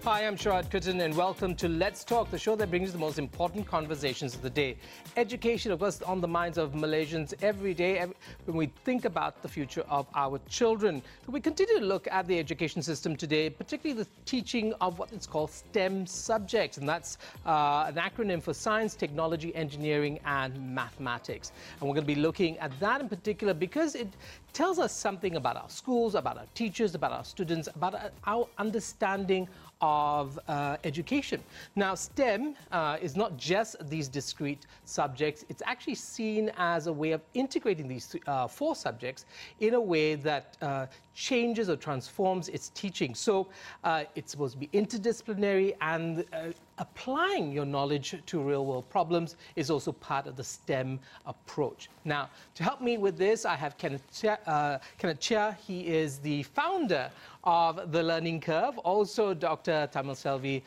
Hi, I'm Sharad Kuttan and welcome to Let's Talk, the show that brings you the most important conversations of the day. Education, of course, on the minds of Malaysians every day when we think about the future of our children. So we continue to look at the education system today, particularly the teaching of what is called STEM subjects, and that's an acronym for science, technology, engineering and mathematics. And we're going to be looking at that in particular because it tells us something about our schools, about our teachers, about our students, about our understanding of education. Now, STEM is not just these discrete subjects. It's actually seen as a way of integrating these four subjects in a way that changes or transforms its teaching. So it's supposed to be interdisciplinary, and applying your knowledge to real-world problems is also part of the STEM approach. Now, to help me with this, I have Kenneth Chia. He is the founder of The Learning Curve, also Dr. Thamizselvi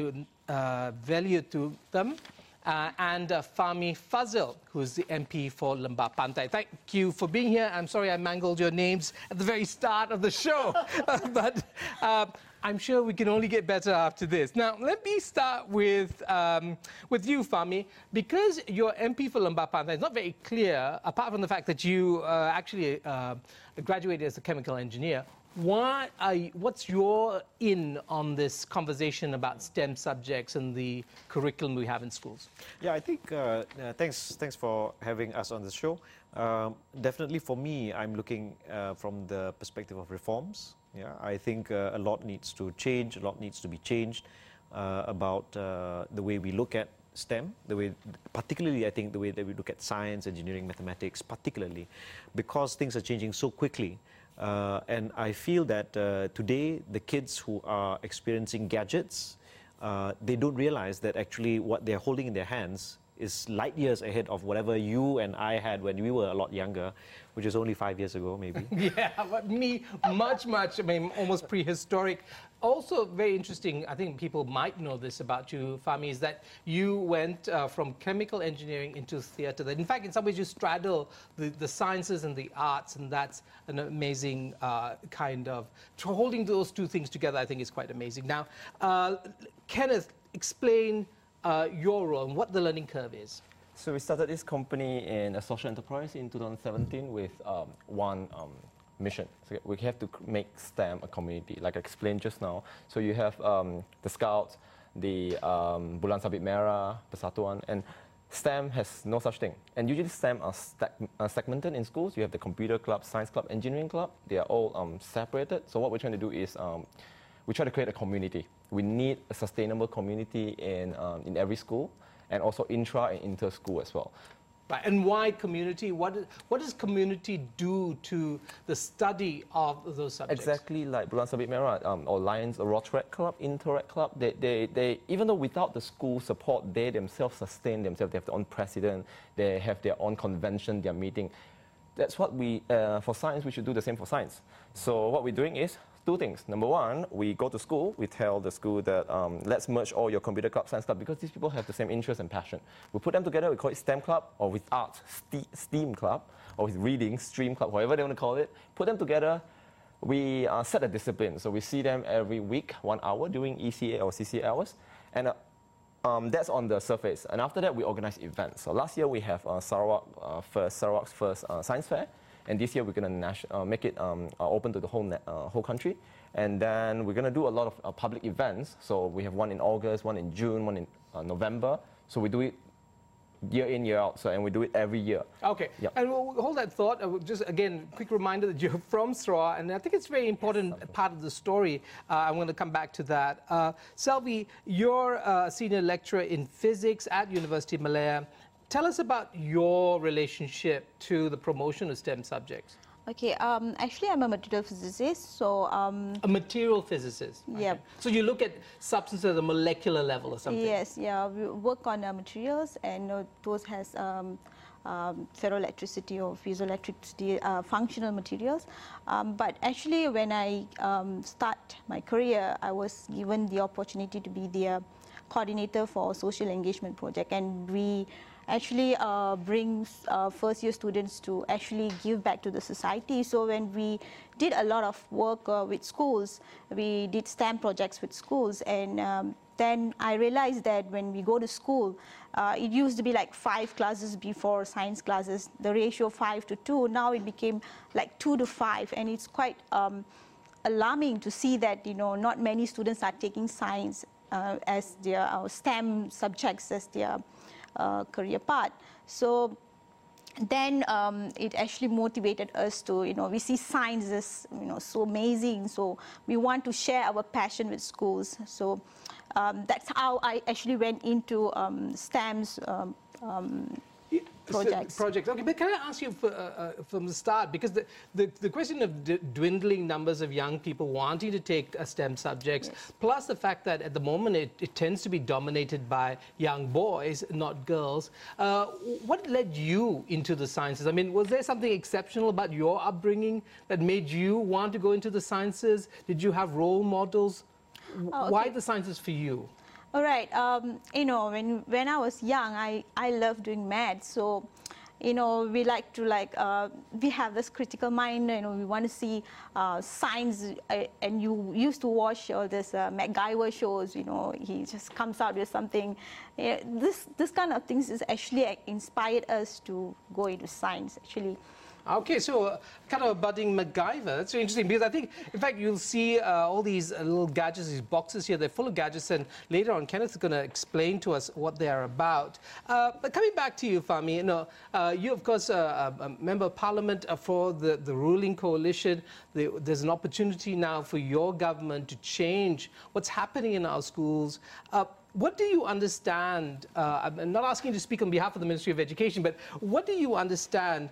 Velutham, and Fahmi Fazil, who's the MP for Lembah Pantai. Thank you for being here. I'm sorry I mangled your names at the very start of the show, but I'm sure we can only get better after this. Now, let me start with you, Fahmi. Because you're MP for Lembah Pantai, it's not very clear, apart from the fact that you actually graduated as a chemical engineer. What's your in on this conversation about STEM subjects and the curriculum we have in schools? Yeah, I think, thanks for having us on the show. Definitely for me, I'm looking from the perspective of reforms. Yeah, I think a lot needs to change, a lot needs to be changed about the way we look at STEM, particularly I think the way that we look at science, engineering, mathematics, particularly because things are changing so quickly. And I feel that today the kids who are experiencing gadgets, they don't realize that actually what they're holding in their hands is light years ahead of whatever you and I had when we were a lot younger, which is only 5 years ago, maybe. Yeah, but me, much, I mean, almost prehistoric. Also very interesting, I think people might know this about you, Fahmi, is that you went from chemical engineering into theatre. That in fact, in some ways, you straddle the sciences and the arts, and that's an amazing kind of... Holding those two things together, I think, is quite amazing. Now, Kenneth, explain your role and what The Learning Curve is. So we started this company in a social enterprise in 2017 with one mission. So we have to make STEM a community, like I explained just now. So you have the Scouts, the Bulan Sabit Merah, Persatuan, and STEM has no such thing. And usually STEM are segmented in schools. You have the computer club, science club, engineering club. They are all separated. So what we're trying to do is we try to create a community. We need a sustainable community in every school, and also intra and inter school as well. Right. And why community? What does community do to the study of those subjects? Exactly like Bulan Sabit Merah or Lions or Rotaract Club, Interact Club. They even though without the school support, they themselves sustain themselves. They have their own president. They have their own convention, their meeting. That's what we for science. We should do the same for science. So what we're doing is two things. Number one, we go to school, we tell the school that let's merge all your computer club, science club, because these people have the same interest and passion. We put them together, we call it STEM club, or with art, STEAM club, or with reading, stream club, whatever they want to call it. Put them together, we set a discipline. So we see them every week, 1 hour, during ECA or CCA hours. And that's on the surface. And after that, we organize events. So last year, we have Sarawak's first science fair. And this year, we're going to make it open to the whole country. And then we're going to do a lot of public events. So we have one in August, one in June, one in November. So we do it year in, year out. So, and we do it every year. Okay. Yep. And we'll hold that thought. Just, again, quick reminder that you're from Sarawak. And I think it's a very important part of the story. I'm going to come back to that. Selvi, you're a senior lecturer in physics at University of Malaya. Tell us about your relationship to the promotion of STEM subjects. Okay, actually I'm a material physicist, so... A material physicist? Yeah. Okay. So you look at substances at a molecular level or something? Yes, yeah, we work on materials, and those has ferroelectricity or piezoelectricity, functional materials. But actually when I start my career, I was given the opportunity to be the coordinator for social engagement project, and we actually brings first-year students to actually give back to the society. So when we did a lot of work with schools, we did STEM projects with schools, and then I realized that when we go to school, it used to be like 5 classes before science classes, the ratio 5 to 2. Now it became like 2 to 5, and it's quite alarming to see that, you know, not many students are taking science as their STEM subjects as their career path. So then it actually motivated us to, you know, we see science as, you know, so amazing. So we want to share our passion with schools. So that's how I actually went into STEM's projects. Okay, but can I ask you from the start, because the question of dwindling numbers of young people wanting to take STEM subjects, yes, plus the fact that at the moment it tends to be dominated by young boys, not girls. What led you into the sciences? I mean, was there something exceptional about your upbringing that made you want to go into the sciences? Did you have role models? Oh, okay. Why the sciences for you? All right. You know, when I was young, I loved doing math. So, you know, we like to we have this critical mind. You know, we want to see science. And you used to watch all this MacGyver shows. You know, he just comes out with something. This kind of things is actually inspired us to go into science. Actually. Okay, so kind of a budding MacGyver. That's very interesting, because I think, in fact, you'll see all these little gadgets, these boxes here. They're full of gadgets, and later on, Kenneth is going to explain to us what they are about. But coming back to you, Fahmi, you know, you, of course, a member of Parliament for the ruling coalition. There's an opportunity now for your government to change what's happening in our schools. What do you understand? I'm not asking you to speak on behalf of the Ministry of Education, but what do you understand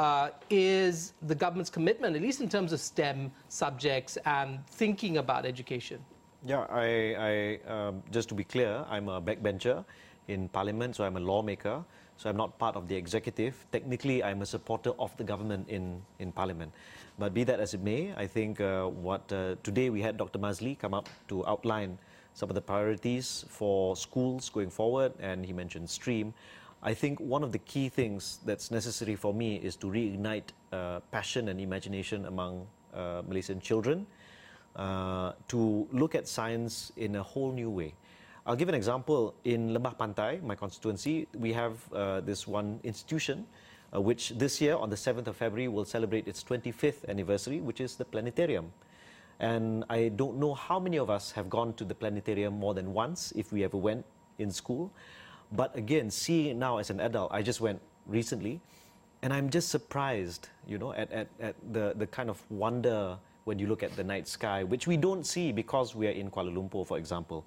is the government's commitment, at least in terms of STEM subjects and thinking about education? Yeah, just to be clear, I'm a backbencher in Parliament, so I'm a lawmaker. So I'm not part of the executive. Technically, I'm a supporter of the government in Parliament. But be that as it may, I think today we had Dr. Mazli come up to outline some of the priorities for schools going forward, and he mentioned STREAM. I think one of the key things that's necessary for me is to reignite passion and imagination among Malaysian children to look at science in a whole new way. I'll give an example. In Lembah Pantai, my constituency, we have this one institution which this year, on the 7th of February, will celebrate its 25th anniversary, which is the planetarium. And I don't know how many of us have gone to the planetarium more than once, if we ever went in school. But again, seeing it now as an adult, I just went recently, and I'm just surprised, you know, at the kind of wonder when you look at the night sky, which we don't see because we are in Kuala Lumpur, for example.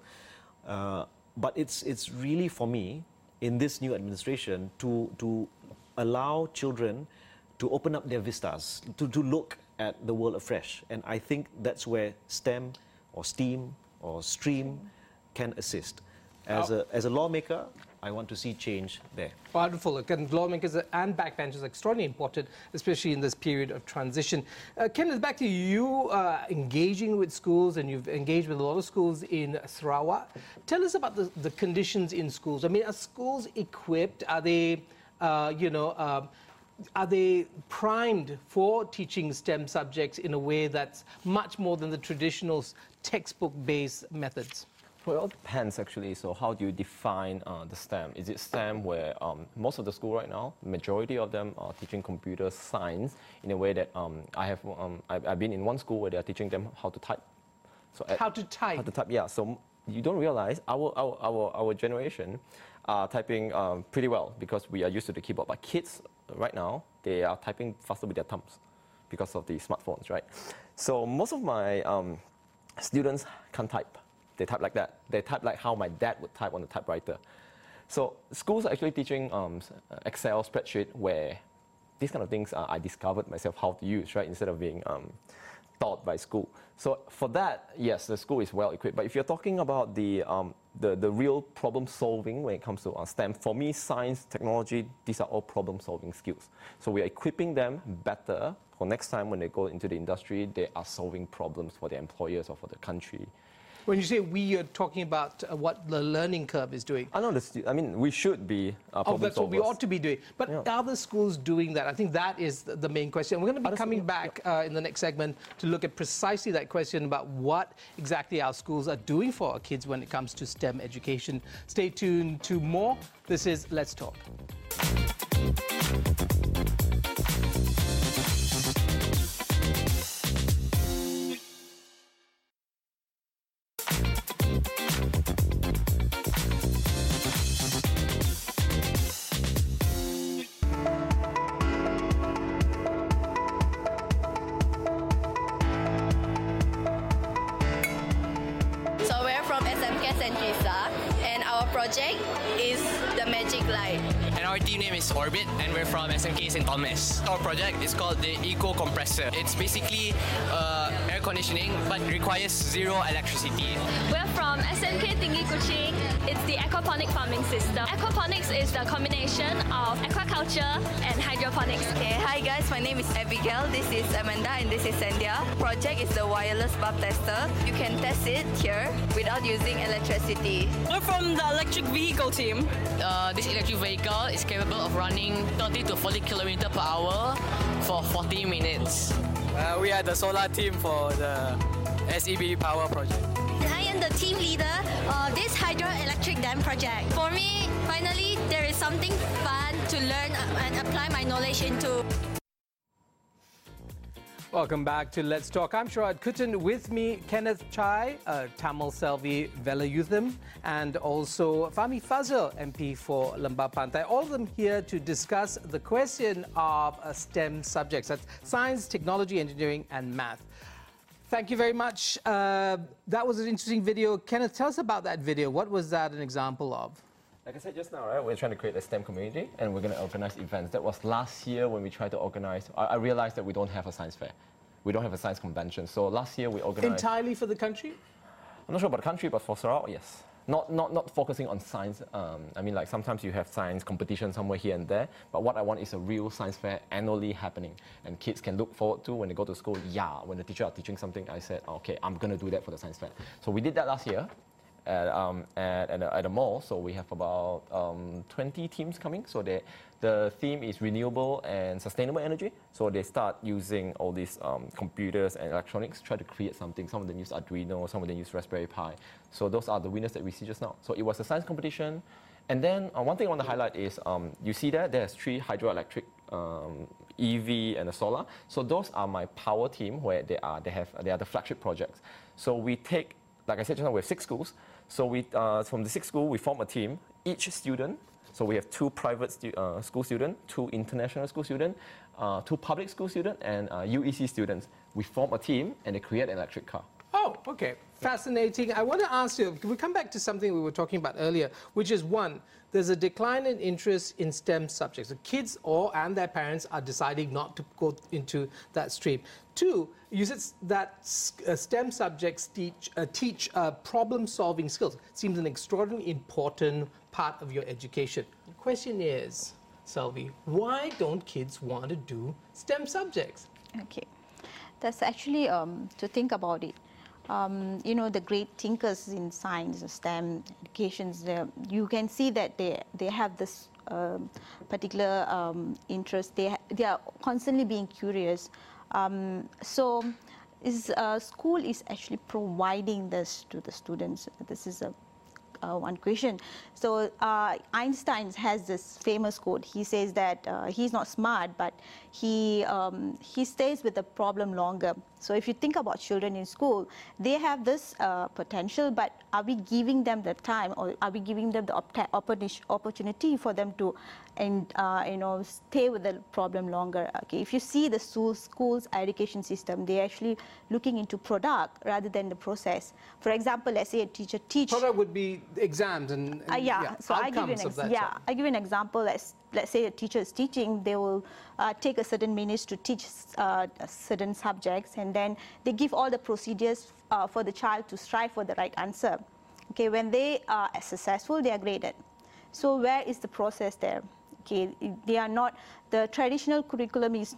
But it's really, for me, in this new administration, to allow children to open up their vistas, to look at the world afresh. And I think that's where STEM or STEAM or STREAM can assist. As a lawmaker, I want to see change there. Wonderful. Again, lawmakers and backbenchers are extraordinarily important, especially in this period of transition. Kenneth, back to you, engaging with schools, and you've engaged with a lot of schools in Sarawak. Tell us about the conditions in schools. I mean, are schools equipped? Are they, are they primed for teaching STEM subjects in a way that's much more than the traditional textbook-based methods? Well, it all depends, actually. So how do you define the STEM? Is it STEM where most of the school right now, majority of them are teaching computer science in a way that I've been in one school where they are teaching them how to type. So how to type? How to type, yeah. So you don't realize our generation are typing pretty well because we are used to the keyboard. But kids right now, they are typing faster with their thumbs because of the smartphones, right? So most of my students can't type. They type like that. They type like how my dad would type on the typewriter. So schools are actually teaching Excel spreadsheet where these kind of things I discovered myself how to use, right, instead of being taught by school. So for that, yes, the school is well equipped. But if you're talking about the real problem solving when it comes to STEM, for me, science, technology, these are all problem solving skills. So we are equipping them better for next time when they go into the industry, they are solving problems for their employers or for the country. When you say we, you're talking about what the learning curve is doing. I know I mean, we should be problem that's what we solvers. ought to be doing. But are the schools doing that? I think that is the main question. We're going to be coming back in the next segment to look at precisely that question about what exactly our schools are doing for our kids when it comes to STEM education. Stay tuned to more. This is Let's Talk. So we're from SMK St. Teresa, and our project is the Magic Light. And our team name is Orbit, and we're from SMK St. Thomas. Our project is called the Eco Compressor. It's basically air conditioning, but requires zero electricity. We're from SMK Tinggi Kuching. It's the aquaponic farming system. Aquaponics is the combination of aquaculture and hydroponics. Okay, hi guys, my name is Abigail, this is Amanda, and this is Sandia. Project is the wireless bulb tester. You can test it here without using electricity. We're from the electric vehicle team. This electric vehicle is capable of running 30 to 40 kilometers per hour for 40 minutes. We are the solar team for the SEB Power project. I am the team leader of this hydroelectric dam project. For me, finally, there is something fun to learn and apply my knowledge into. Welcome back to Let's Talk. I'm Sharad Kuttan. With me, Kenneth Chai, Tamil Selvi Velayutham, and also Fahmi Fazil, MP for Lembah Pantai. All of them here to discuss the question of STEM subjects. That's science, technology, engineering, and math. Thank you very much. That was an interesting video. Kenneth, tell us about that video. What was that an example of? Like I said just now, right, we're trying to create a STEM community and we're going to organize events. That was last year when we tried to organize. I realized that we don't have a science fair. We don't have a science convention. So last year we organized... Entirely for the country? I'm not sure about the country, but for Sarawak, yes. Not focusing on science. I mean, like sometimes you have science competition somewhere here and there, but what I want is a real science fair annually happening, and kids can look forward to when they go to school. Yeah, when the teacher are teaching something, I said, okay, I'm going to do that for the science fair. So we did that last year at a mall. So we have about 20 teams coming. So the theme is renewable and sustainable energy. So they start using all these computers and electronics, try to create something. Some of them use Arduino, some of them use Raspberry Pi. So those are the winners that we see just now. So it was a science competition. And then one thing I want to highlight is, you see there's 3 hydroelectric, EV and a solar. So those are my power team where they are the flagship projects. So we take, like I said just now, we have 6 schools. So we, from the 6 schools, we form a team. Each student, so we have 2 private school students, 2 international school students, 2 public school students, and UEC students. We form a team and they create an electric car. Oh, okay. Fascinating. I want to ask you, can we come back to something we were talking about earlier, which is one, there's a decline in interest in STEM subjects. The kids and their parents are deciding not to go into that stream. 2, you said that STEM subjects teach problem-solving skills. Seems an extraordinarily important part of your education. The question is, Selvi, why don't kids want to do STEM subjects? Okay, that's actually to think about it. You know, the great thinkers in science, STEM educations, you can see that they have this particular interest. They are constantly being curious. So school is actually providing this to the students. This is one question. So Einstein has this famous quote. He says that he's not smart, but he stays with the problem longer. So if you think about children in school, they have this potential, but are we giving them the time, or are we giving them the opportunity for them to, stay with the problem longer? Okay, if you see the school's education system, they're actually looking into product rather than the process. For example, let's say a teacher teaches. Product would be exams and so I give you an example. Let's say a teacher is teaching, they will take a certain minutes to teach certain subjects, and then they give all the procedures for the child to strive for the right answer. Okay, when they are successful, they are graded. So where is the process there? Okay, they are not, the traditional curriculum is not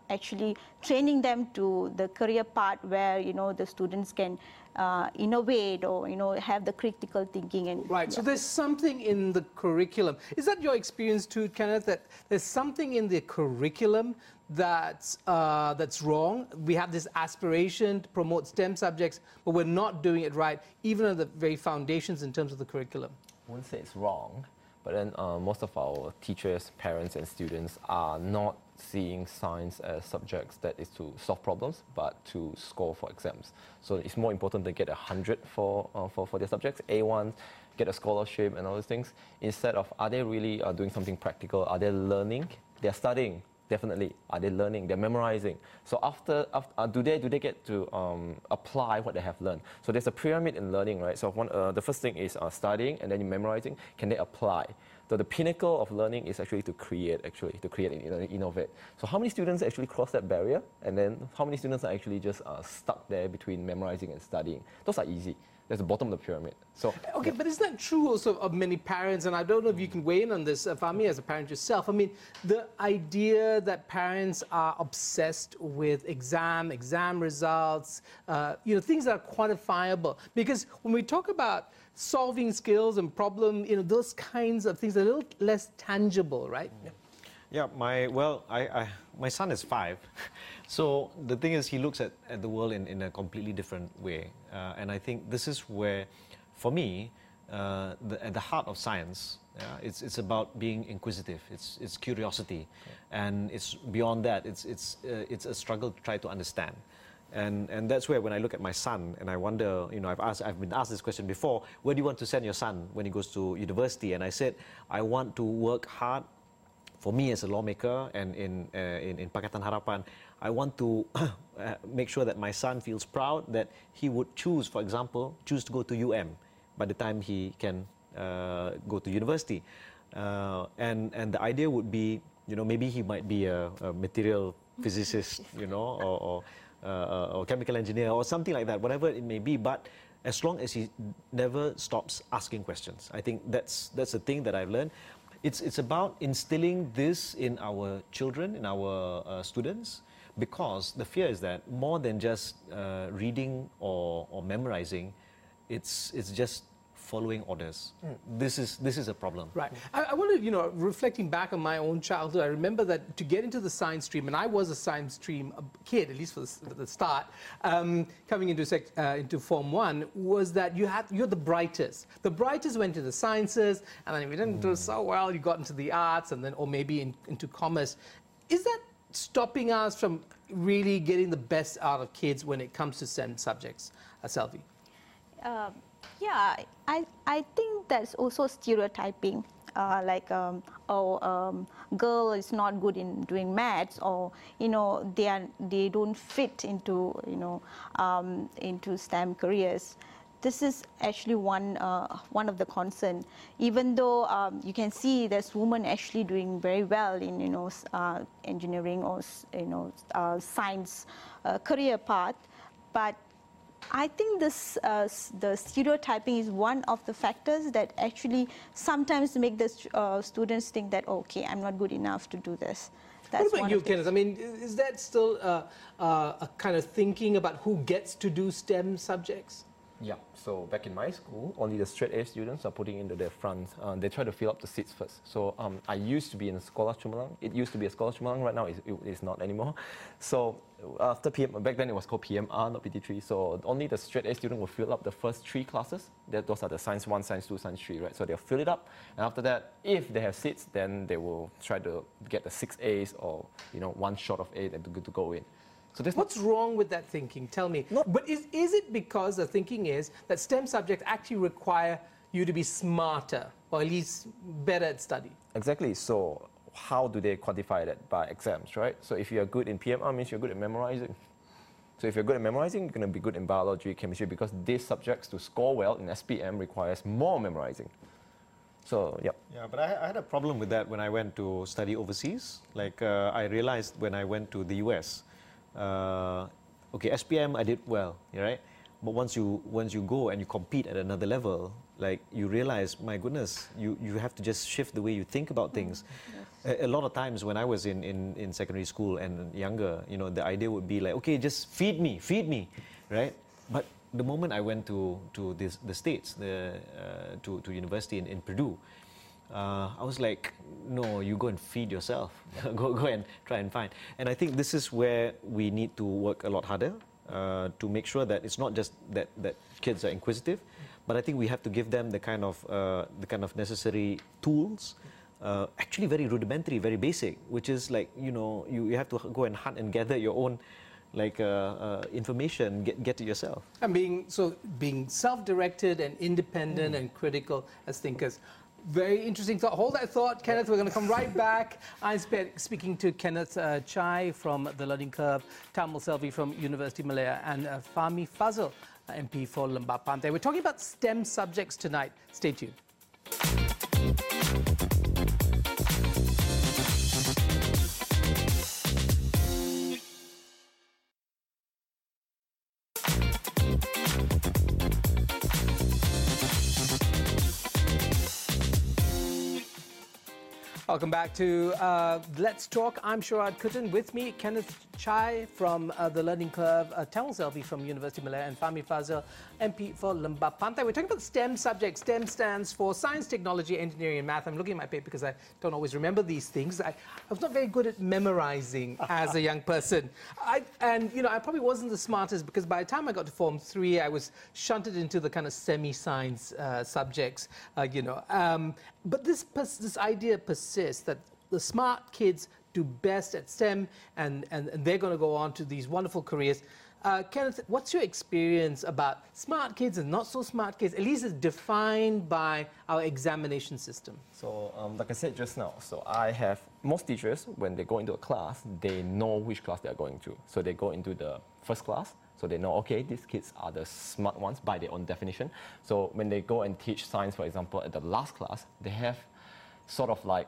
actually training them to the career path where, you know, the students can innovate or, you know, have the critical thinking. And right, so there's something in the curriculum. Is that your experience too, Kenneth, that there's something in the curriculum that's wrong? We have this aspiration to promote STEM subjects, but we're not doing it right, even at the very foundations in terms of the curriculum. I wouldn't say it's wrong, but then most of our teachers, parents and students are not seeing science as subjects that is to solve problems, but to score for exams. So it's more important to get 100 for their subjects, A1, get a scholarship and all those things, instead of are they really doing something practical, are they learning, they're studying. Definitely. Are they learning? They're memorizing. So after do they get to apply what they have learned? So there's a pyramid in learning, right? So the first thing is studying, and then you're memorizing. Can they apply? So the pinnacle of learning is actually to create and innovate. So how many students actually cross that barrier? And then how many students are actually just stuck there between memorizing and studying? Those are easy. That's the bottom of the pyramid. So okay, but is that true also of many parents? And I don't know if you can weigh in on this, Fahmi, as a parent yourself. I mean, the idea that parents are obsessed with exam results, you know, things that are quantifiable. Because when we talk about solving skills and problem, you know, those kinds of things are a little less tangible, right? Yeah, my son is 5. So the thing is, he looks at the world in a completely different way. And I think this is where, for me, at the heart of science, it's about being inquisitive. It's curiosity. And it's beyond that. It's a struggle to try to understand. And that's where, when I look at my son and I wonder, you know, I've been asked this question before, where do you want to send your son when he goes to university? And I said, I want to work hard. For me as a lawmaker and in Pakatan Harapan, I want to make sure that my son feels proud that he would choose, for example, choose to go to UM by the time he can go to university. And the idea would be, you know, maybe he might be a material physicist, you know, or chemical engineer or something like that, whatever it may be. But as long as he never stops asking questions, I think that's the thing that I've learned. It's about instilling this in our children, in our students, because the fear is that more than just reading or memorizing, it's just following orders. This is a problem. Right. I wonder, you know, reflecting back on my own childhood, I remember that to get into the science stream, and I was a science stream kid, at least for the start, coming into Form 1, was that you're the brightest. The brightest went to the sciences, and then if you didn't do so well, you got into the arts, and then, or maybe into commerce. Is that stopping us from really getting the best out of kids when it comes to STEM subjects? Selvi? Yeah, I think that's also stereotyping, girl is not good in doing maths, or, you know, they don't fit into, you know, into STEM careers. This is actually one of the concern. Even though you can see there's women actually doing very well in, you know, engineering or, you know, science career path, but I think this, the stereotyping is one of the factors that actually sometimes make the students think that, okay, I'm not good enough to do this. That's what about you, Kenneth? I mean, is that still a kind of thinking about who gets to do STEM subjects? Yeah, so back in my school, only the straight A students are putting into their front. They try to fill up the seats first. So I used to be in a Sekolah Cemerlang. It used to be a Sekolah Cemerlang. Right now, it's not anymore. So after back then it was called PMR, not PT3. So only the straight A student will fill up the first 3 classes. Those are the Science 1, Science 2, Science 3, right? So they'll fill it up. And after that, if they have seats, then they will try to get the 6 A's or, you know, 1 short of A to go in. So what's wrong with that thinking? Tell me. But is it because the thinking is that STEM subjects actually require you to be smarter, or at least better at study? Exactly. So how do they quantify that? By exams, right? So if you're good in PMR, means you're good at memorizing. So if you're good at memorizing, you're going to be good in biology, chemistry, because these subjects, to score well in SPM, requires more memorizing. So, yeah. Yeah, but I had a problem with that when I went to study overseas. Like, I realized when I went to the US, okay, SPM I did well, right? But once you go and you compete at another level, like, you realize, my goodness, you have to just shift the way you think about things. Yes. A lot of times when I was in secondary school and younger, you know, the idea would be like, okay, just feed me, right? But the moment I went to the States, to university in Purdue, I was like, no, you go and feed yourself. go and try and find. And I think this is where we need to work a lot harder to make sure that it's not just that kids are inquisitive, but I think we have to give them the kind of necessary tools. Actually very rudimentary, very basic, which is like, you know, you have to go and hunt and gather your own information, get it yourself. And being self-directed and independent and critical as thinkers. Very interesting thought. Hold that thought, Kenneth. We're going to come right back. I'm speaking to Kenneth Chai from the Learning Curve, Tamal Selvi from University Malaya, and Fahmi Fazil, MP for Lembah Pantai. We're talking about STEM subjects tonight. Stay tuned. Welcome back to Let's Talk. I'm Sharad Kuttan. With me, Kenneth Chai from the Learning Curve, Tamal Selvi from University Malaya, and Fahmi Fazil, MP for Lembah Pantai. We're talking about STEM subjects. STEM stands for Science, Technology, Engineering and Math. I'm looking at my paper because I don't always remember these things. I was not very good at memorizing as a young person. And, you know, I probably wasn't the smartest because by the time I got to Form 3, I was shunted into the kind of semi-science subjects, you know. But this idea persists that the smart kids do best at STEM and they're going to go on to these wonderful careers. Kenneth, what's your experience about smart kids and not so smart kids, at least as defined by our examination system? So, like I said just now, so I have most teachers, when they go into a class, they know which class they are going to. So they go into the first class, so they know, okay, these kids are the smart ones by their own definition. So when they go and teach science, for example, at the last class, they have sort of like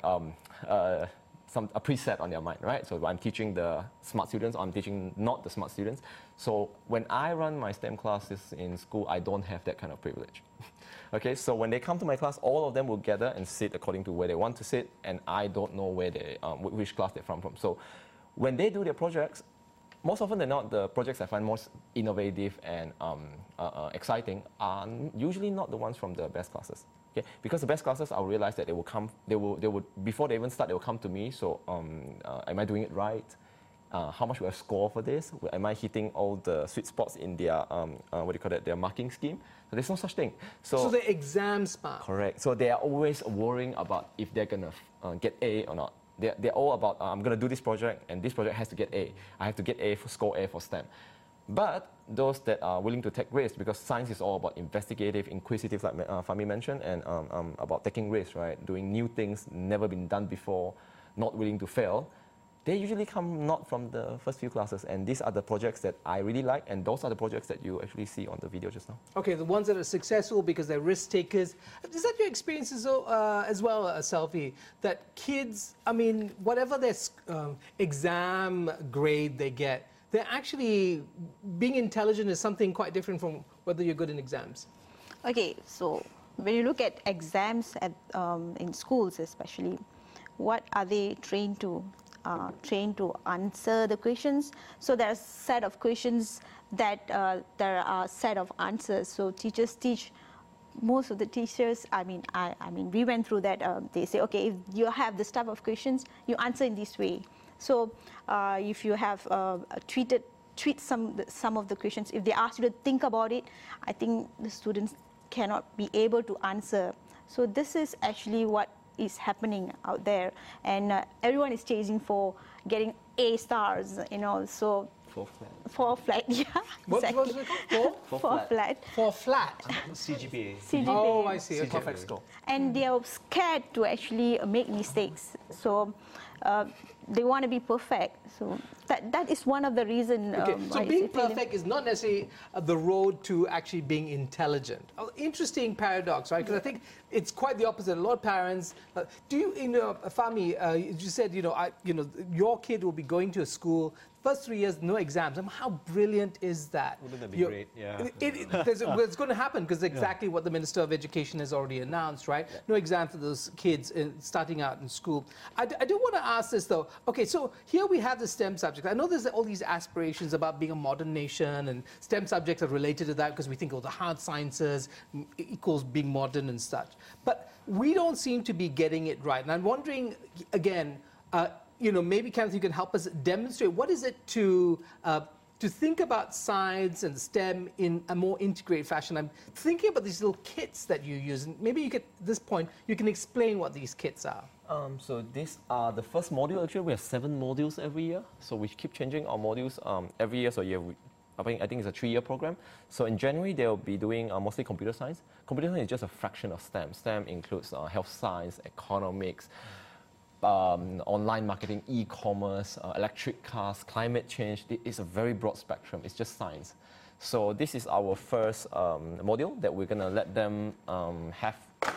a preset on their mind, right? So I'm teaching the smart students, I'm teaching not the smart students. So when I run my STEM classes in school, I don't have that kind of privilege. Okay, so when they come to my class, all of them will gather and sit according to where they want to sit, and I don't know where they, which class they're from. So when they do their projects, most often than not, the projects I find most innovative and exciting are usually not the ones from the best classes. Okay? Because the best classes, I'll realize that they will before they even start, they will come to me. So, am I doing it right? How much will I score for this? Am I hitting all the sweet spots in their their marking scheme? So there's no such thing. So they're exam smart. Correct. So they are always worrying about if they're gonna get A or not. They're all about, I'm going to do this project, and this project has to get A. I have to get A for score A for STEM. But those that are willing to take risks, because science is all about investigative, inquisitive, like Fahmi mentioned, and about taking risks, right? Doing new things, never been done before, not willing to fail. They usually come not from the first few classes, and these are the projects that I really like, and those are the projects that you actually see on the video just now. Okay, the ones that are successful because they're risk takers. Is that your experience as well, Selvi? That kids, I mean, whatever their exam grade they get, they're actually, being intelligent is something quite different from whether you're good in exams. Okay, so when you look at exams in schools especially, what are they trained to? Trained to answer the questions. So there are a set of questions that there are a set of answers. So teachers teach, most of the teachers, I mean, we went through that. They say, okay, if you have this type of questions, you answer in this way. So if you have tweet some of the questions, if they ask you to think about it, I think the students cannot be able to answer. So this is actually what is happening out there, and everyone is chasing for getting A stars, you know. So 4 flat, yeah. What exactly. was it called? 4 flat. 4 flat. CGPA. Oh, I see. A CGPA. perfect score. And they are scared to actually make mistakes. So they want to be perfect. So that is one of the reasons. Okay, so being perfect is not necessarily the road to actually being intelligent. Interesting paradox, right? Because I think it's quite the opposite. A lot of parents, Fahmi, you said, your kid will be going to a school, first 3 years, no exams. how brilliant is that? Wouldn't that be great? Yeah. It's going to happen because exactly what the Minister of Education has already announced, right? No exam for those kids starting out in school. I do want to ask this though. Okay, so here we have the STEM subjects. I know there's all these aspirations about being a modern nation, and STEM subjects are related to that because we think, oh, the hard sciences equals being modern and such. But we don't seem to be getting it right. And I'm wondering, again, you know, maybe, Kenneth, you can help us demonstrate what is it to think about science and STEM in a more integrated fashion. I'm thinking about these little kits that you use, and maybe you could, at this point, you can explain what these kits are. So these are the first module. Actually, we have 7 modules every year. So we keep changing our modules every year. So I think it's a 3-year program. So in January, they'll be doing mostly computer science. Computer science is just a fraction of STEM. STEM includes health science, economics, online marketing, e-commerce, electric cars, climate change. It's a very broad spectrum. It's just science. So this is our first module that we're going to let them have.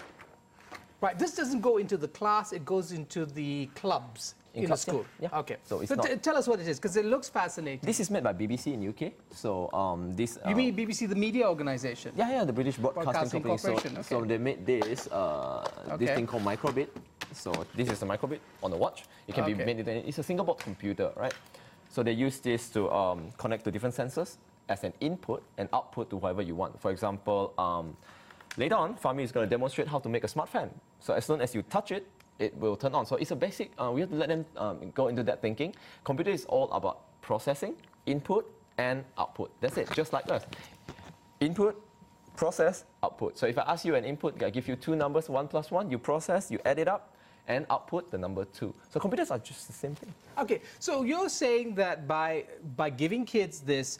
Right, this doesn't go into the class, it goes into the clubs in the school. Yeah. Okay, so, tell us what it is, because it looks fascinating. This is made by BBC in UK. So this. You mean BBC, the media organisation? Yeah, the British Broadcasting Company. So they made this this thing called microbit. So this is a microbit on the watch. It can be made into, it's a single board computer, right? So they use this to connect to different sensors as an input and output to whatever you want. For example, later on, Fahmi is going to demonstrate how to make a smart fan. So as soon as you touch it, it will turn on. So it's a basic, we have to let them go into that thinking. Computer is all about processing, input, and output. That's it, just like us. Input, process, output. So if I ask you an input, I give you 2 numbers, 1 plus 1, you process, you add it up, and output the number 2. So computers are just the same thing. Okay, so you're saying that by giving kids this,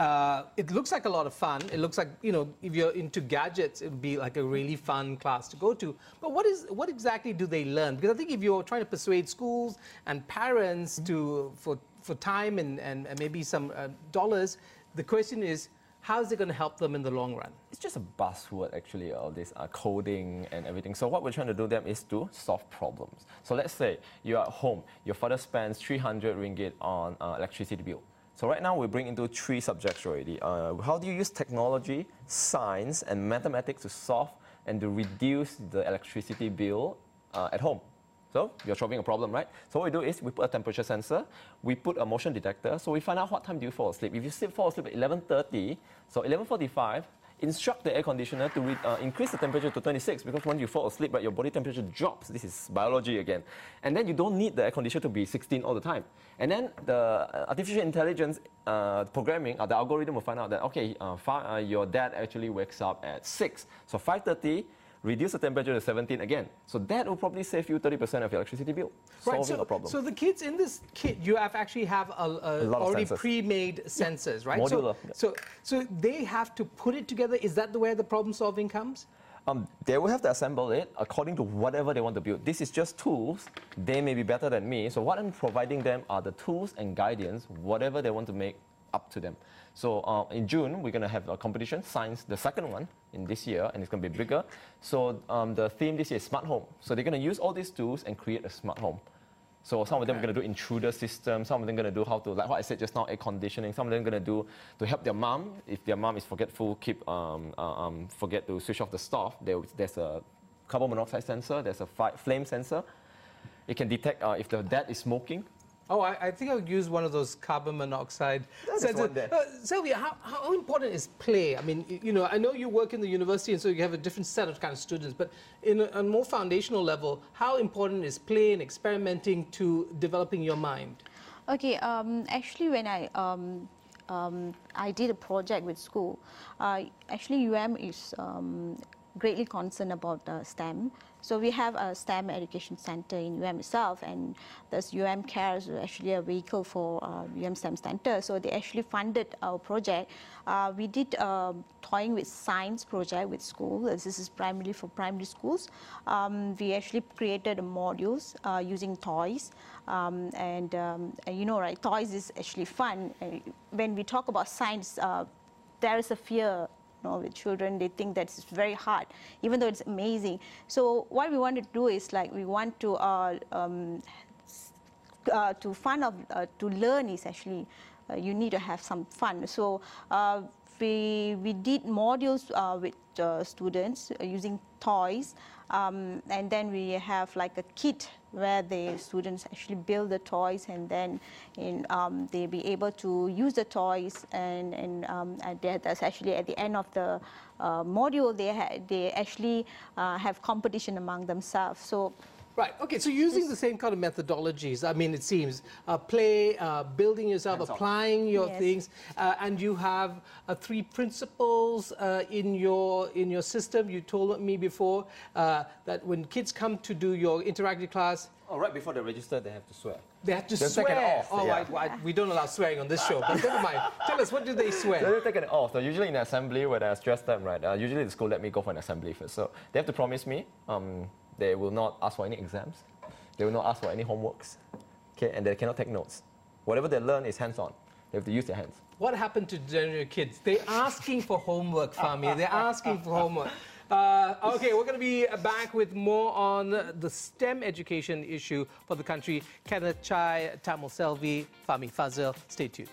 it looks like a lot of fun. It looks like, you know, if you're into gadgets, it would be like a really fun class to go to. But what exactly do they learn? Because I think if you're trying to persuade schools and parents for time and maybe some dollars, the question is, how is it going to help them in the long run? It's just a buzzword, actually, all this coding and everything. So what we're trying to do them is to solve problems. So let's say you're at home, your father spends 300 ringgit on electricity bill. So right now, we bring into 3 subjects already. How do you use technology, science, and mathematics to solve and to reduce the electricity bill at home? So you're solving a problem, right? So what we do is we put a temperature sensor, we put a motion detector, so we find out what time do you fall asleep. If you fall asleep at 11:30, so 11:45, instruct the air conditioner to increase the temperature to 26, because when you fall asleep, right, your body temperature drops. This is biology again. And then you don't need the air conditioner to be 16 all the time. And then the artificial intelligence programming, the algorithm will find out that, okay, your dad actually wakes up at 6. So 5:30, reduce the temperature to 17 again. So that will probably save you 30% of your electricity bill, solving a problem. So the kids in this kit, you actually have already pre-made sensors, right? Modular. So they have to put it together. Is that where the problem solving comes? They will have to assemble it according to whatever they want to build. This is just tools. They may be better than me. So what I'm providing them are the tools and guidance, whatever they want to make, up to them. So in June, we're going to have a competition, science, the second one in this year, and it's going to be bigger. So the theme this year is smart home. So they're going to use all these tools and create a smart home. So some of them are going to do intruder systems, some of them are going to do how to, like what I said just now, air conditioning, some of them are going to do to help their mom. If their mom is forgetful, forget to switch off the stove, there's a carbon monoxide sensor, there's a flame sensor. It can detect if the dad is smoking. Oh, I think I would use one of those carbon monoxide sensors. Sylvia, how important is play? I mean, you know, I know you work in the university, and so you have a different set of kind of students. But in a more foundational level, how important is play and experimenting to developing your mind? Okay, actually, when I did a project with school, actually UM is greatly concerned about STEM. So we have a STEM education center in UM itself, and this UM Cares is actually a vehicle for UM STEM Center. So they actually funded our project. We did a toying with science project with school. This is primarily for primary schools. We actually created modules using toys, and you know, right, toys is actually fun. When we talk about science, there is a fear. You know, with children, they think that it's very hard, even though it's amazing. So what we want to do is, like, we want to learn is actually you need to have some fun. So we did modules with students using toys, and then we have like a kit where the students actually build the toys, and then they be able to use the toys, and that's actually at the end of the module they actually have competition among themselves. So. Right, okay, so using the same kind of methodologies, I mean, it seems, play, building yourself, applying your things, and you have 3 principles in your system. You told me before that when kids come to do your interactive class... Oh, right before they register, they have to swear. They have to They're swear. off, We don't allow swearing on this show, but never mind. Tell us, what do they swear? They're taking it off. So usually in assembly, when I stress them, right, usually the school let me go for an assembly first. So they have to promise me they will not ask for any exams. They will not ask for any homeworks. Okay, and they cannot take notes. Whatever they learn is hands-on. They have to use their hands. What happened to your kids? They're asking for homework, Fahmi. They're asking for homework. Okay, we're going to be back with more on the STEM education issue for the country. Kenneth Chai, Tamal Selvi, Fahmi Fazil. Stay tuned.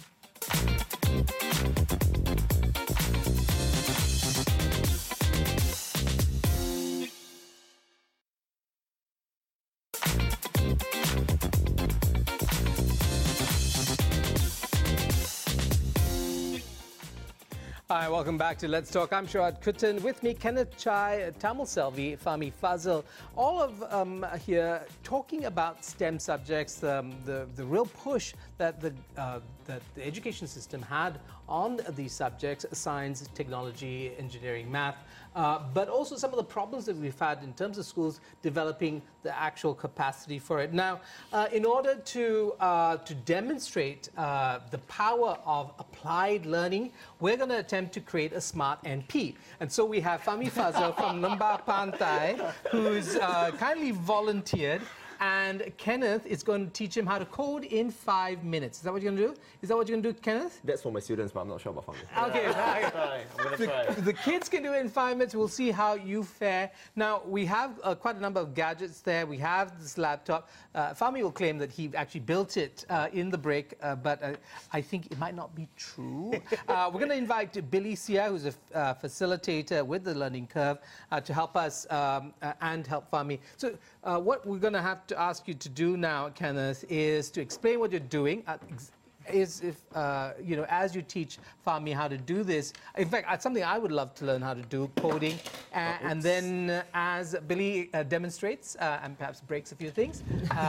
Hi, welcome back to Let's Talk. I'm Sharad Kuttan. With me, Kenneth Chai, Tamal Selvi, Fahmi Fazil. All of here talking about STEM subjects, the real push that the education system had on these subjects, science, technology, engineering, math, but also some of the problems that we've had in terms of schools developing the actual capacity for it. Now, in order to demonstrate the power of applied learning, we're going to attempt to create a smart NP. And so we have Fahmi Fazil from Lembah Pantai, who's kindly volunteered. And Kenneth is going to teach him how to code in 5 minutes. Is that what you're going to do? Is that what you're going to do, Kenneth? That's for my students, but I'm not sure about Fahmi. Okay, I'm going to try. The kids can do it in 5 minutes. We'll see how you fare. Now, we have quite a number of gadgets there. We have this laptop. Fahmi will claim that he actually built it in the break, but I think it might not be true. We're going to invite Billy Sia, who's a facilitator with the Learning Curve, to help us and help Fahmi. So what we're going to have to ask you to do now, Kenneth, is to explain what you're doing. As you teach Fahmi how to do this. In fact, something I would love to learn how to do, coding. And then as Billy demonstrates and perhaps breaks a few things,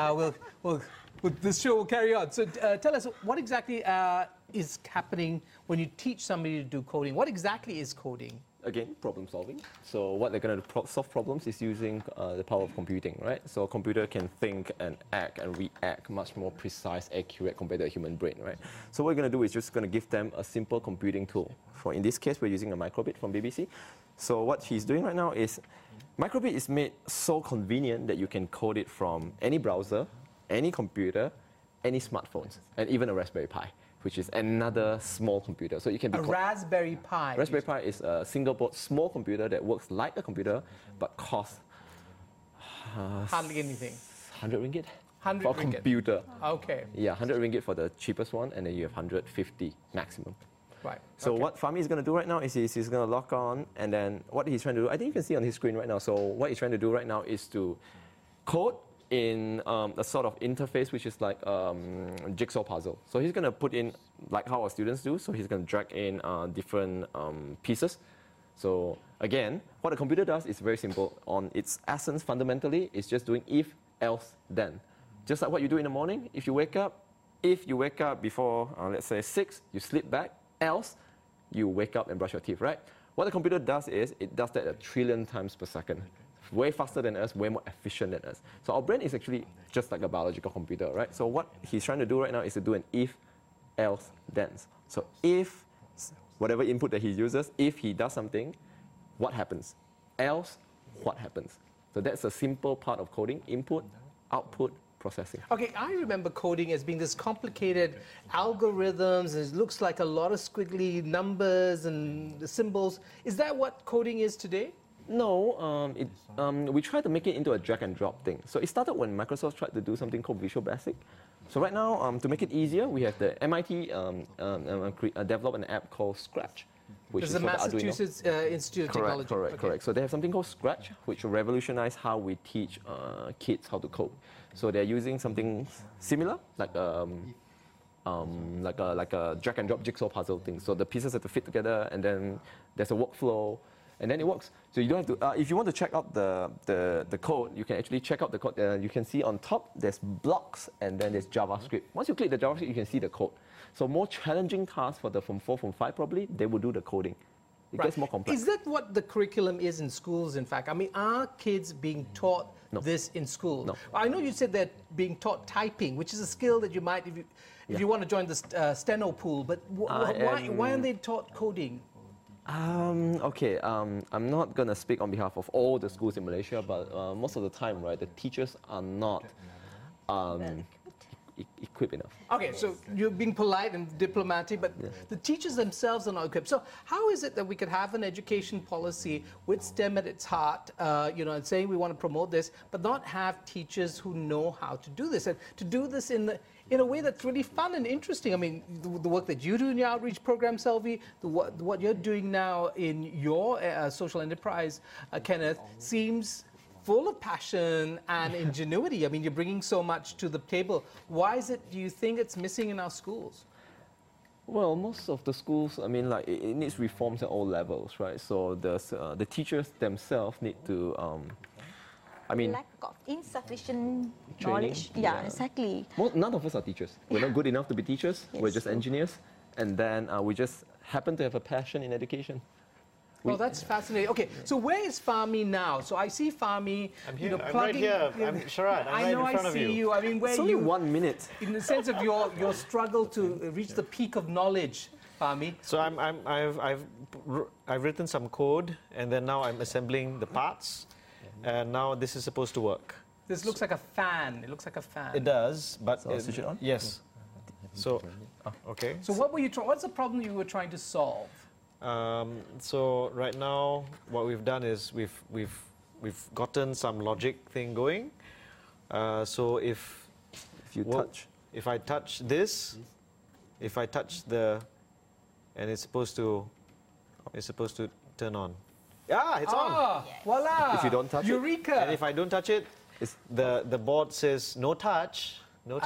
this show will carry on. So tell us, what exactly is happening when you teach somebody to do coding? What exactly is coding? Again, problem solving. So what they're going to solve problems is using the power of computing, right? So a computer can think and act and react much more precise, accurate compared to a human brain, right? So what we're going to do is just going to give them a simple computing tool. In this case, we're using a microbit from BBC. So what he's doing right now is, microbit is made so convenient that you can code it from any browser, any computer, any smartphones, and even a Raspberry Pi, which is another small computer. So you can be Raspberry Pi. Raspberry Pi is a single-board small computer that works like a computer, but costs hardly anything. 100 ringgit 100 for a ringgit. computer. Okay. Yeah, 100 ringgit for the cheapest one, and then you have 150 maximum. Right. So okay. what Fahmi is going to do right now is he's going to lock on, and then what he's trying to do, I think you can see on his screen right now. So what he's trying to do right now is to code in a sort of interface which is like jigsaw puzzle. So he's going to put in like how our students do. So he's going to drag in different pieces. So again, what a computer does is very simple. On its essence, fundamentally, it's just doing if, else, then. Just like what you do in the morning. If you wake up before, let's say 6, you sleep back. Else, you wake up and brush your teeth, right? What the computer does is it does that 1 trillion times per second. Way faster than us, way more efficient than us. So our brain is actually just like a biological computer, right? So what he's trying to do right now is to do an if, else, then. So if, whatever input that he uses, if he does something, what happens? Else, what happens? So that's a simple part of coding: input, output, processing. Okay, I remember coding as being this complicated algorithms, and it looks like a lot of squiggly numbers and symbols. Is that what coding is today? No, we tried to make it into a drag and drop thing. So it started when Microsoft tried to do something called Visual Basic. So right now, to make it easier, we have the MIT develop an app called Scratch, which This is is the for the Arduino. Massachusetts Institute of Technology. Correct. So they have something called Scratch, which will revolutionize how we teach kids how to code. So they're using something similar, like a drag and drop jigsaw puzzle thing. So the pieces have to fit together, and then there's a workflow, and then it works. So you don't have to. If you want to check out the code, you can actually check out the code. You can see on top there's blocks, and then there's JavaScript. Once you click the JavaScript, you can see the code. So more challenging tasks for the Form 4, Form 5 probably, they will do the coding. It gets more complex. Is that what the curriculum is in schools, in fact? I mean, are kids being taught this in school? No. I know you said they're being taught typing, which is a skill that you might, if you want to join the steno pool, but why aren't they taught coding? Okay, I'm not going to speak on behalf of all the schools in Malaysia, but most of the time, right, the teachers are not equipped enough. Okay, so you're being polite and diplomatic, but the teachers themselves are not equipped. So how is it that we could have an education policy with STEM at its heart, and saying we want to promote this, but not have teachers who know how to do this, and to do this in a way that's really fun and interesting? I mean, the work that you do in your outreach program, Selvi, what you're doing now in your social enterprise, Kenneth, seems full of passion and ingenuity. I mean, you're bringing so much to the table. Why is it, do you think, it's missing in our schools? Well, most of the schools, I mean, like, it needs reforms at all levels, right? So the teachers themselves need to, lack of insufficient training. knowledge. Yeah, exactly. None of us are teachers. We're not good enough to be teachers. We're just engineers. And then we just happen to have a passion in education. Well, that's fascinating. Okay, so where is Fahmi now? So I see Fahmi, I'm here. I'm plugging. right here. I'm Sharad. I'm I right know. in front I of see you. you. I mean, where It's you? only 1 minute. In the sense of your struggle to reach the peak of knowledge, Fahmi. So I've written some code, and then now I'm assembling the parts, and now this is supposed to work. This looks like a fan. It looks like a fan. It does, but So I'll switch it on? Yes. So okay. So what were you? What's the problem you were trying to solve? So right now, what we've done is we've gotten some logic thing going. So if I touch this, if I touch and it's supposed to turn on. Yeah, it's on. Voila! If you don't touch it? Eureka! And if I don't touch it, the board says no touch,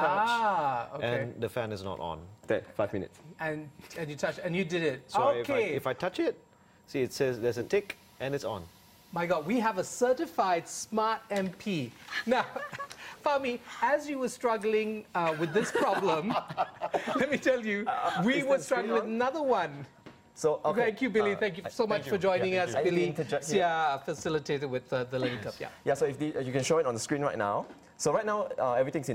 okay. and the fan is not on. There, 5 minutes. And you touched, and you did it. So okay. if I touch it, see it says there's a tick and it's on. My God, we have a certified smart MP. Now, Fahmi, as you were struggling with this problem, let me tell you, we were struggling with another one. So, okay. Thank you, Billy. Thank you so much for joining us, I Billy. interject here. Yeah, facilitator with the Link Up. Yeah. Yeah, so if you can show it on the screen right now. So right now, everything's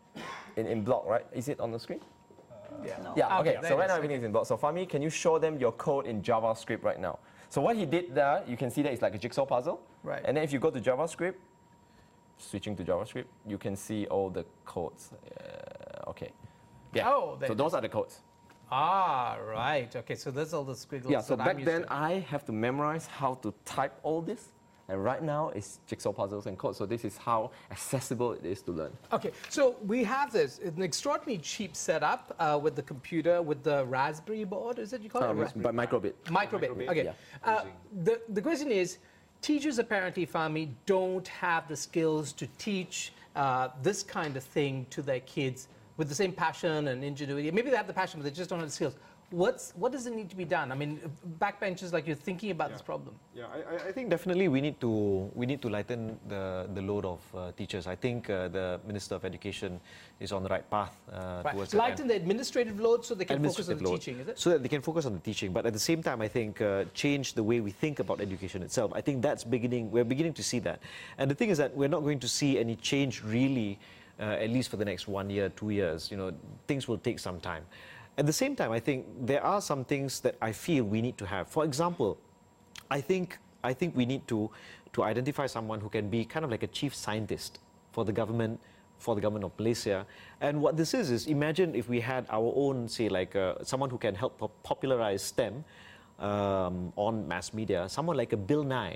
in block, right? Is it on the screen? Yeah. Yeah, okay. there So it right is. now everything is in block. So Fahmi, can you show them your code in JavaScript right now? So what he did there, you can see that it's like a jigsaw puzzle. Right. And then if you go to JavaScript, switching to JavaScript, you can see all the codes. Okay. Yeah. Oh, there so it those are the codes. Ah, right. Okay, so that's all the squiggles. Yeah, so that I'm back used then to. I have to memorize how to type all this. And right now it's jigsaw puzzles and code. So this is how accessible it is to learn. Okay, so we have this, an extraordinarily cheap setup with the computer, with the Raspberry board, is it you call it? Raspberry? But microbit. Microbit, okay. Yeah. The question is, teachers apparently, Fahmi, don't have the skills to teach this kind of thing to their kids with the same passion and ingenuity. Maybe they have the passion, but they just don't have the skills. What does it need to be done? I mean, backbenchers, like, you're thinking about this problem. Yeah, I think definitely we need to lighten the load of teachers. I think the Minister of Education is on the right path towards that. Lighten the administrative load so they can focus on the teaching, is it? So that they can focus on the teaching, but at the same time, I think change the way we think about education itself. I think we're beginning to see that. And the thing is that we're not going to see any change really, at least for the next 1 year, 2 years. You know, things will take some time. At the same time, I think there are some things that I feel we need to have. For example, I think we need to identify someone who can be kind of like a chief scientist for the government of Malaysia. And what this is imagine if we had our own, say, like someone who can help popularize STEM on mass media, someone like a Bill Nye.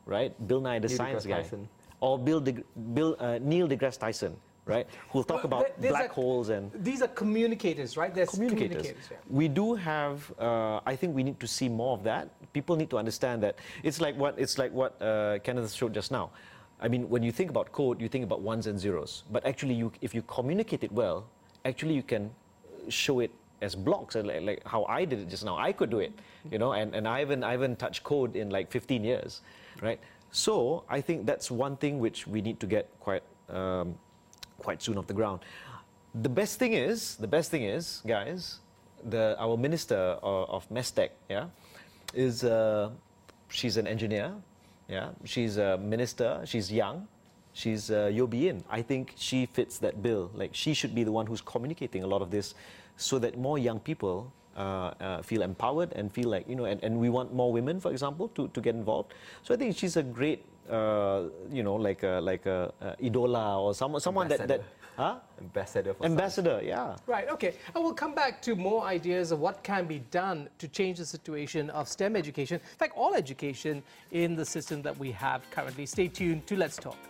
right? Bill Nye the Neil Science deGrasse Guy. Tyson. Or Neil deGrasse Tyson, right? Who'll talk about black holes and... These are communicators, right? They're communicators. Yeah. We do have, I think we need to see more of that. People need to understand that it's like what Kenneth showed just now. I mean, when you think about code, you think about ones and zeros. But actually, if you communicate it well, actually you can show it as blocks, like how I did it just now. I could do it, you know, and I haven't touched code in like 15 years, right? So I think that's one thing which we need to get quite soon off the ground. The best thing is, guys, our minister of MESTEC, yeah, is she's an engineer, yeah, she's a minister, she's young, she's Yeo Bee Yin. I think she fits that bill. Like, she should be the one who's communicating a lot of this, so that more young people feel empowered and feel like, you know, and we want more women, for example, to get involved. So I think she's a great, you know, like a idola or someone that ambassador for ambassador, yeah. Right, okay. And we'll come back to more ideas of what can be done to change the situation of STEM education. In fact, all education in the system that we have currently. Stay tuned to Let's Talk.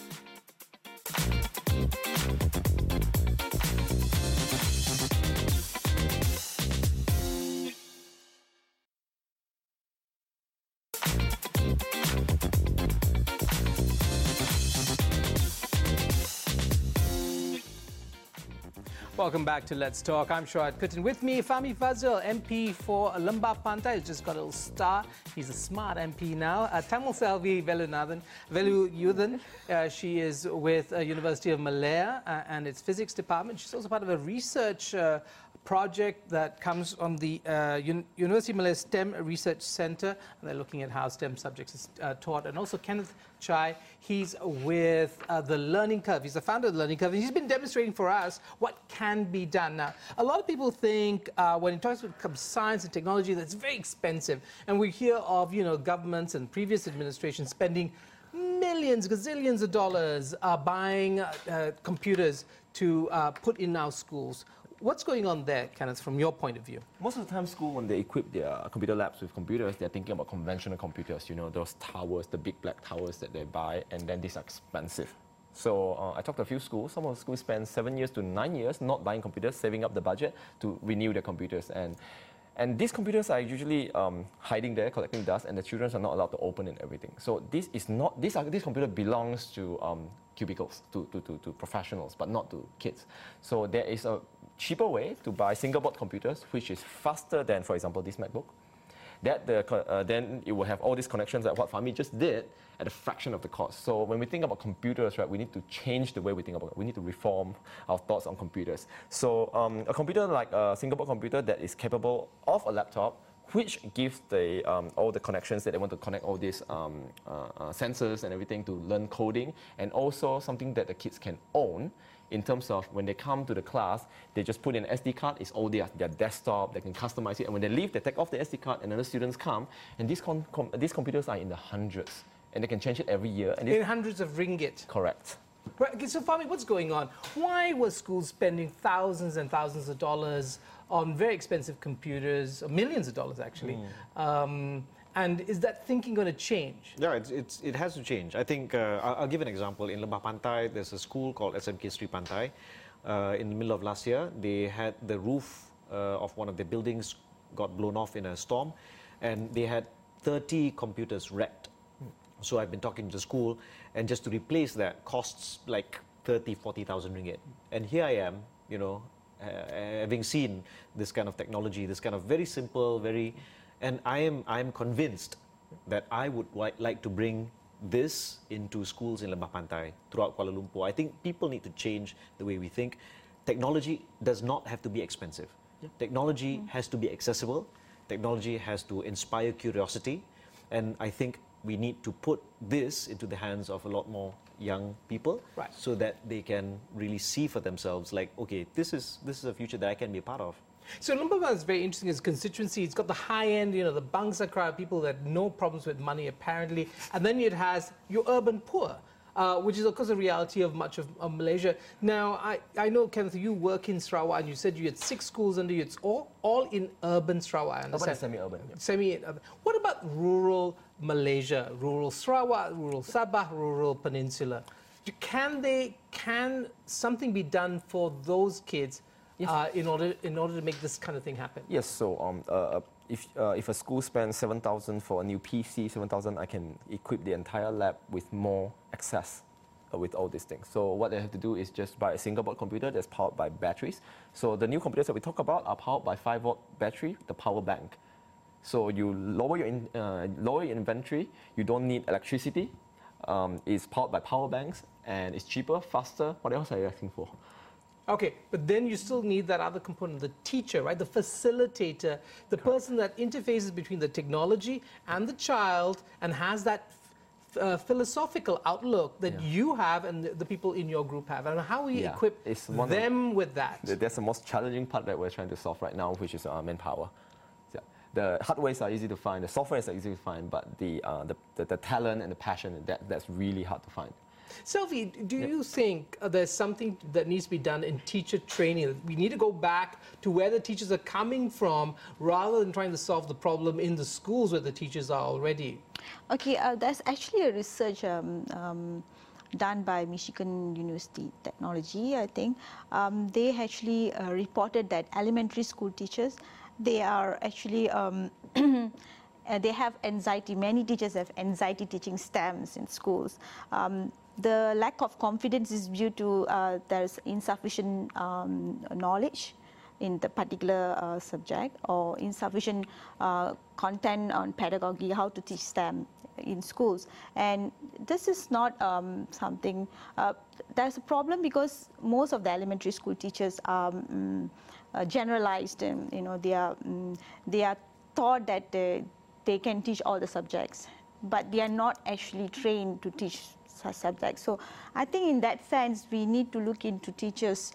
Welcome back to Let's Talk. I'm Shoaib Kutin. With me, Fahmi Fadzil, MP for Lembah Pantai. He's just got a little star. He's a smart MP now. Tamil Selvi Veluyuthan. She is with University of Malaya and its physics department. She's also part of a research project that comes from the University of Malaya STEM Research Centre. And they're looking at how STEM subjects are taught. And also Kenneth Chai, he's with the Learning Curve. He's the founder of the Learning Curve. And he's been demonstrating for us what can be done. Now, a lot of people think when it talks about science and technology that it's very expensive. And we hear of, you know, governments and previous administrations spending millions, gazillions of dollars buying computers to put in our schools. What's going on there, Kenneth, from your point of view? Most of the time, school, when they equip their computer labs with computers, they're thinking about conventional computers, you know, those towers, the big black towers that they buy, and then these are expensive. So I talked to a few schools. Some of the schools spend 7 years to 9 years not buying computers, saving up the budget to renew their computers. And these computers are usually hiding there, collecting dust, and the children are not allowed to open and everything. So this computer belongs to cubicles, to professionals, but not to kids. So there is a cheaper way to buy single-board computers, which is faster than, for example, this MacBook. Then it will have all these connections like what Fahmi just did at a fraction of the cost. So when we think about computers, right, we need to change the way we think about it. We need to reform our thoughts on computers. So a computer like a single-board computer that is capable of a laptop, which gives all the connections that they want to connect all these sensors and everything to learn coding, and also something that the kids can own in terms of when they come to the class, they just put in an SD card, it's all their desktop, they can customize it, and when they leave, they take off the SD card and other students come, and these computers are in the hundreds, and they can change it every year. And in hundreds of ringgit? Correct. Right, okay, so Fahmi, what's going on? Why were schools spending thousands and thousands of dollars on very expensive computers, millions of dollars actually? And is that thinking going to change? Yeah, it has to change. I think, I'll give an example. In Lembah Pantai, there's a school called SMK Sri Pantai. In the middle of last year, they had the roof of one of the buildings got blown off in a storm, and they had 30 computers wrecked. So I've been talking to the school, and just to replace that costs like 40,000 ringgit. And here I am, you know, having seen this kind of technology, this kind of very simple, and I am convinced that I would like to bring this into schools in Lembah Pantai throughout Kuala Lumpur. I think people need to change the way we think. Technology does not have to be expensive. Technology has to be accessible. Technology has to inspire curiosity. And I think we need to put this into the hands of a lot more young people, right, so that they can really see for themselves, like, okay, this is a future that I can be a part of. So Lembah is very interesting as a constituency. It's got the high end, you know, the Bangsa crowd, people that no problems with money apparently, and then it has your urban poor. which is, of course, a reality of much of Malaysia. Now, I know, Kenneth, you work in Sarawak, and you said you had 6 schools under you. It's all in urban Sarawak, I understand. Urban and semi-urban. Yeah. Semi-urban. What about rural Malaysia, rural Sarawak, rural Sabah, rural Peninsula? Can something be done for those kids in order to make this kind of thing happen? Yes. So if a school spends 7,000 for a new PC, 7,000, I can equip the entire lab with more access with all these things. So what they have to do is just buy a single board computer that's powered by batteries. So the new computers that we talk about are powered by 5-volt battery, the power bank. So you lower your inventory. You don't need electricity. It's powered by power banks, and it's cheaper, faster. What else are you asking for? Okay, but then you still need that other component, the teacher, right? The facilitator, the person that interfaces between the technology and the child and has that philosophical outlook that you have and the people in your group have. And how we equip them with that? That's the most challenging part that we're trying to solve right now, which is manpower. Yeah. The hardwares are easy to find, the softwares are easy to find, but the talent and the passion, that's really hard to find. Selvi, do you think there's something that needs to be done in teacher training? We need to go back to where the teachers are coming from rather than trying to solve the problem in the schools where the teachers are already. Okay, there's actually a research done by Michigan University Technology, I think. They actually reported that elementary school teachers, they are actually they have anxiety. Many teachers have anxiety teaching STEMs in schools. The lack of confidence is due to there's insufficient knowledge in the particular subject, or insufficient content on pedagogy, how to teach STEM in schools. And this is not something, there's a problem because most of the elementary school teachers are generalized, and they are taught that they can teach all the subjects, but they are not actually trained to teach such subjects. So I think in that sense, we need to look into teachers,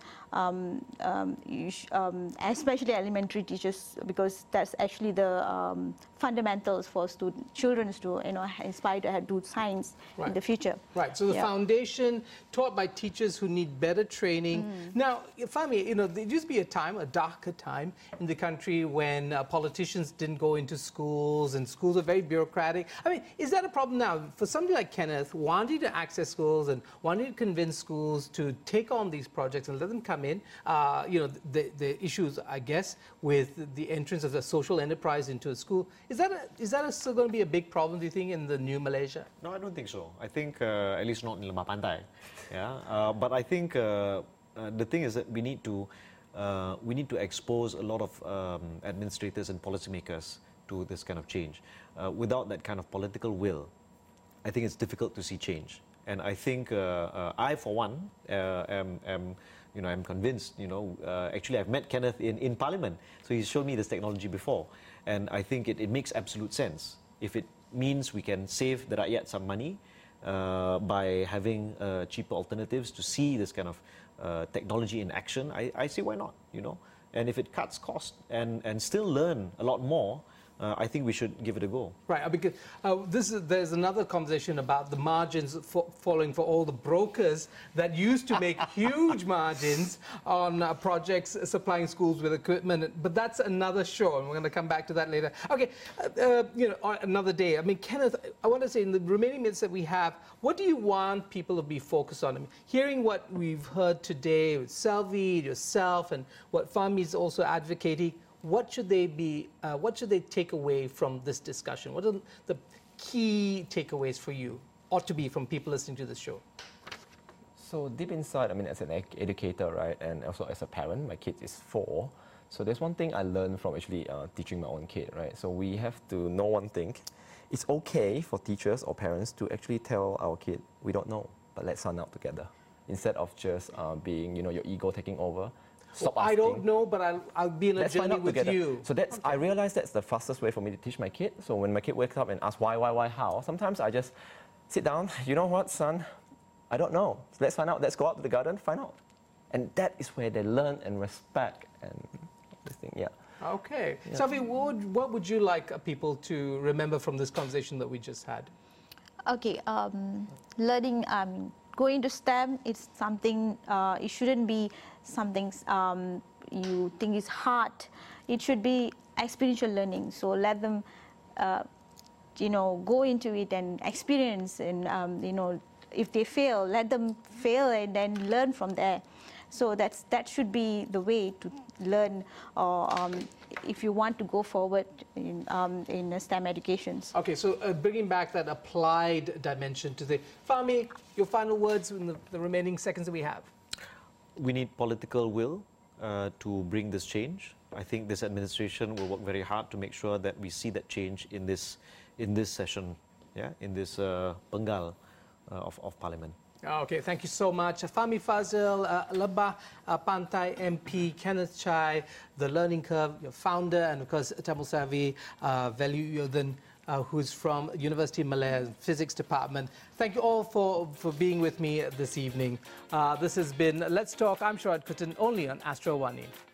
especially elementary teachers, because that's actually the fundamentals for children to inspire to do science in the future. Right. So the foundation taught by teachers who need better training. Now, Fahmi, there used to be a darker time in the country when politicians didn't go into schools and schools are very bureaucratic. I mean, is that a problem now for somebody like Kenneth wanting to access schools and wanting to convince schools to take on these projects and let them come in? The issues, I guess, with the entrance of the social enterprise into a school. Is that still going to be a big problem, do you think, in the new Malaysia? No, I don't think so. I think at least not in Lemah Pantai. Yeah, but I think the thing is that we need to expose a lot of administrators and policymakers to this kind of change. Without that kind of political will, I think it's difficult to see change. And I think I, for one, I'm convinced. Actually, I've met Kenneth in Parliament, so he's shown me this technology before, and I think it makes absolute sense. If it means we can save the rakyat some money by having cheaper alternatives to see this kind of technology in action, I say why not? And if it cuts cost and still learn a lot more, I think we should give it a go. Right, because there's another conversation about the margins falling for all the brokers that used to make huge margins on projects supplying schools with equipment. But that's another show, and we're going to come back to that later. Okay, another day. I mean, Kenneth, I want to say in the remaining minutes that we have, what do you want people to be focused on? I mean, hearing what we've heard today with Selvi, yourself, and what Fahmi is also advocating, what should they take away from this discussion? What are the key takeaways for you, ought to be from people listening to this show? So deep inside, I mean, as an educator, right, and also as a parent, my kid is 4. So there's one thing I learned from actually teaching my own kid, right? So we have to know one thing. It's okay for teachers or parents to actually tell our kid, we don't know, but let's find out together. Instead of just being, your ego taking over. Stop asking. I don't know, but I'll be in a journey with you. So I realized that's the fastest way for me to teach my kid. So when my kid wakes up and asks why, how, sometimes I just sit down. You know what, son? I don't know. So let's find out. Let's go out to the garden, find out. And that is where they learn and respect and this thing, yeah. Okay. Yeah. Selvi, what would you like people to remember from this conversation that we just had? Okay, learning, going to STEM, it's something, it shouldn't be something you think is hard. It should be experiential learning. So let them, go into it and experience, and, if they fail, let them fail and then learn from there. So that should be the way to learn, or if you want to go forward in STEM educations. Okay, so bringing back that applied dimension to the Fahmi, your final words in the remaining seconds that we have. We need political will to bring this change. I think this administration will work very hard to make sure that we see that change in this session, in this Penggal of Parliament. Okay, thank you so much. Fahmi Fadzil, Lebah Pantai MP, Kenneth Chai, The Learning Curve, your founder, and of course Tamil Savvy, Value Yodhan, who's from University of Malaya Physics Department. Thank you all for being with me this evening. This has been Let's Talk. I'm Sharad Kutan, only on Astro Wani.